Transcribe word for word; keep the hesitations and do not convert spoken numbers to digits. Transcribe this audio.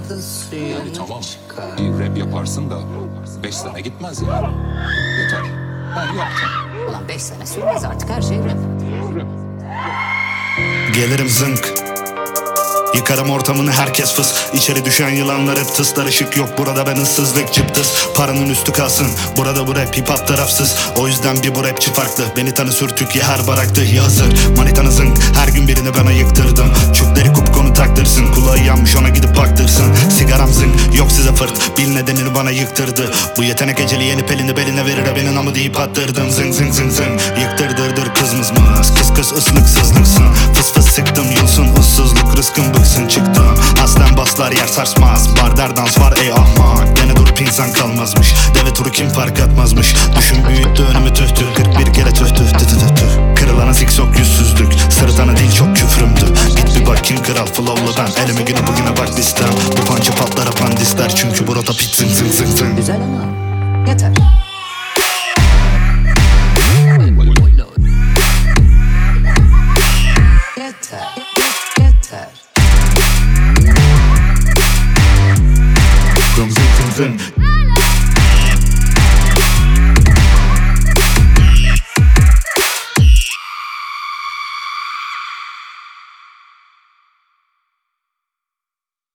Yani tamam, bir rap yaparsın da beş sene gitmez yani. Yeter. Ben yaptım. Ulan beş sene sürmez artık, her şey rap. Gelirim zınk, yıkarım ortamını, herkes fıs. İçeri düşen yılanlar hep tıslar. Işık yok burada, ben ıssızlık cıptıs. Paranın üstü kalsın, burada bu rap hip hop tarafsız. O yüzden bir bu rapçi farklı. Beni tanı sürtük ya her baraktı ya hazır. Manitanı zınk, her gün birini bana yıktırdım. Çüpleri kupkonu taktırsın, kulağı yanmış ona gidip baktırsın. Sigaram zınk, yok size fırt, bil nedenini bana yıktırdı. Bu yetenek eceli yenip elini beline verir, benim namı deyip attırdım. Zınk zınk zınk zınk, yıktırdırdır kız mızmız. Kız kız ıslıksızlıksın, fıs fıs sıktım yılsın ıssızlık. Rızkım bıksın çıktım, aslen baslar yer sarsmaz. Barder dans var ey ahmak, dene durup insan kalmazmış. Deve turu kim fark atmazmış. Düşün büyüttü önümü tüh tüh, kırk bir kere tüh tüh tüh tüh tüh. Kırılana zikzok yüzsüzlük, sırtana değil çok küfrümdü. Git bir bak kim kral flow'ladan, elime günü bugüne bak listem. Bu pança patlar apandisler, çünkü bu rota pit zing zing zing zing. Güzel ama yeter. Yeter, yeter. Zing zing zing.